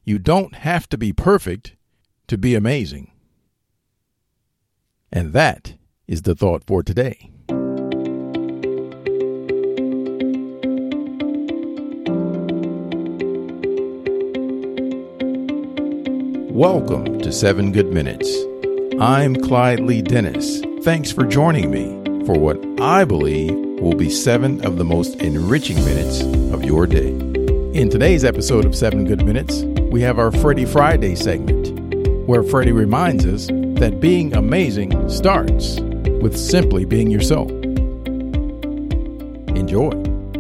You don't have to be perfect to be amazing. And that is the thought for today. Welcome to 7 Good Minutes. I'm Clyde Lee Dennis. Thanks for joining me for what I believe will be 7 of the most enriching minutes of your day. In today's episode of 7 Good Minutes, we have our Freddie Friday segment, where Freddie reminds us that being amazing starts with simply being yourself. Enjoy.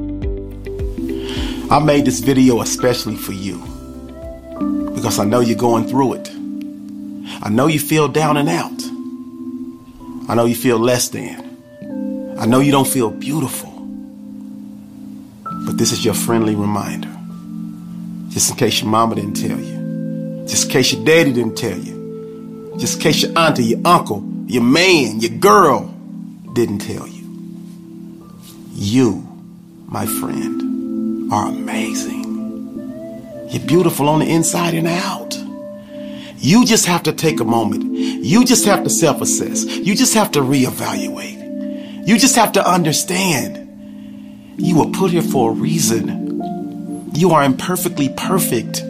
I made this video especially for you because I know you're going through it. I know you feel down and out. I know you feel less than. I know you don't feel beautiful. But this is your friendly reminder. Just in case your mama didn't tell you. Just in case your daddy didn't tell you. Just in case your auntie, your uncle, your man, your girl didn't tell you. You, my friend, are amazing. You're beautiful on the inside and out. You just have to take a moment. You just have to self-assess. You just have to reevaluate. You just have to understand. You were put here for a reason. You are imperfectly perfect.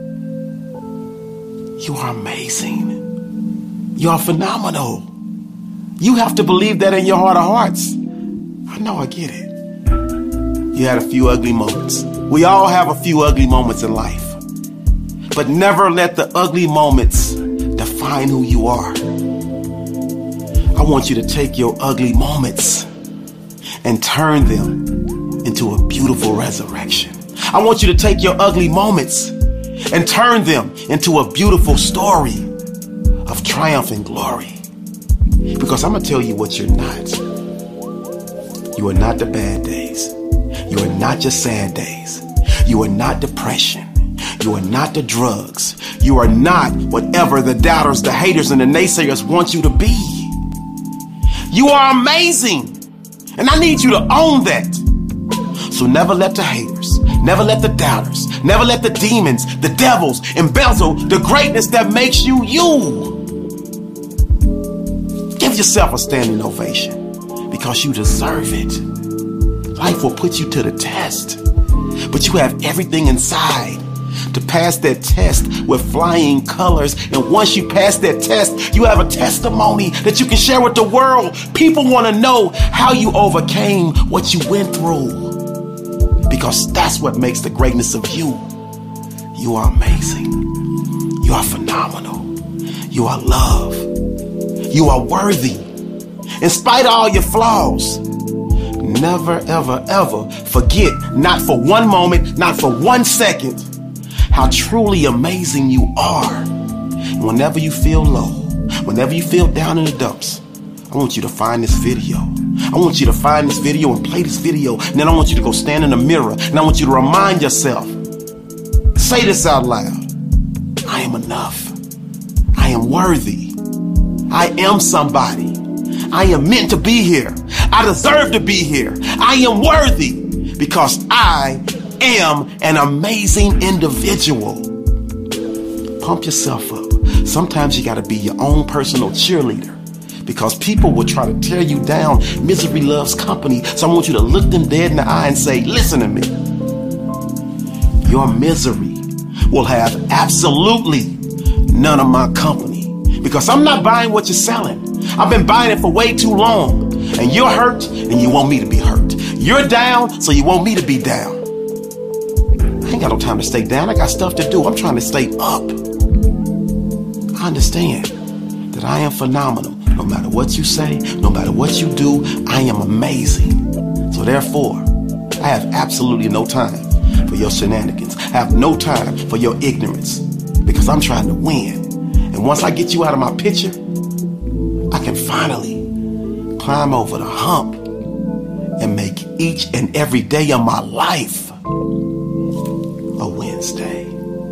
You are amazing. You are phenomenal. You have to believe that in your heart of hearts. I know, I get it. You had a few ugly moments. We all have a few ugly moments in life. But never let the ugly moments define who you are. I want you to take your ugly moments and turn them into a beautiful resurrection. I want you to take your ugly moments and turn them into a beautiful story of triumph and glory. Because I'm going to tell you what you're not. You are not the bad days. You are not just sad days. You are not depression. You are not the drugs. You are not whatever the doubters, the haters, and the naysayers want you to be. You are amazing. And I need you to own that. So never let the haters, never let the doubters, never let the demons, the devils embezzle the greatness that makes you you. Give yourself a standing ovation because you deserve it. Life will put you to the test, but you have everything inside to pass that test with flying colors. And once you pass that test, you have a testimony that you can share with the world. People want to know how you overcame what you went through, because that's what makes the greatness of you. You are amazing. You are phenomenal. You are love. You are worthy. In spite of all your flaws, never, ever, ever forget, not for one moment, not for 1 second, how truly amazing you are. And whenever you feel low, whenever you feel down in the dumps, I want you to find this video. I want you to find this video and play this video. And then I want you to go stand in the mirror. And I want you to remind yourself. Say this out loud. I am enough. I am worthy. I am somebody. I am meant to be here. I deserve to be here. I am worthy because I am an amazing individual. Pump yourself up. Sometimes you got to be your own personal cheerleader, because people will try to tear you down. Misery loves company. So I want you to look them dead in the eye and say, listen to me. Your misery will have absolutely none of my company, because I'm not buying what you're selling. I've been buying it for way too long. And you're hurt and you want me to be hurt. You're down, so you want me to be down. I ain't got no time to stay down. I got stuff to do. I'm trying to stay up. I understand that I am phenomenal. No matter what you say, no matter what you do, I am amazing. So therefore, I have absolutely no time for your shenanigans. I have no time for your ignorance, because I'm trying to win. And once I get you out of my picture, I can finally climb over the hump and make each and every day of my life a Wednesday.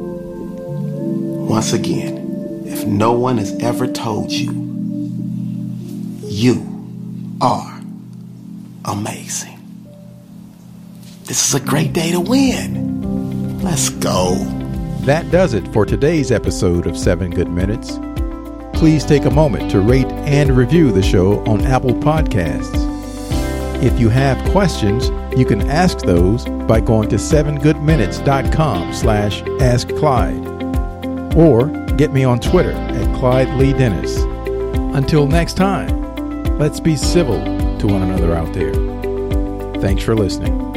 Once again, if no one has ever told you, you are amazing. This is a great day to win. Let's go. That does it for today's episode of 7 Good Minutes. Please take a moment to rate and review the show on Apple Podcasts. If you have questions, you can ask those by going to 7goodminutes.com/askclyde or get me on Twitter at Clyde Lee Dennis. Until next time, let's be civil to one another out there. Thanks for listening.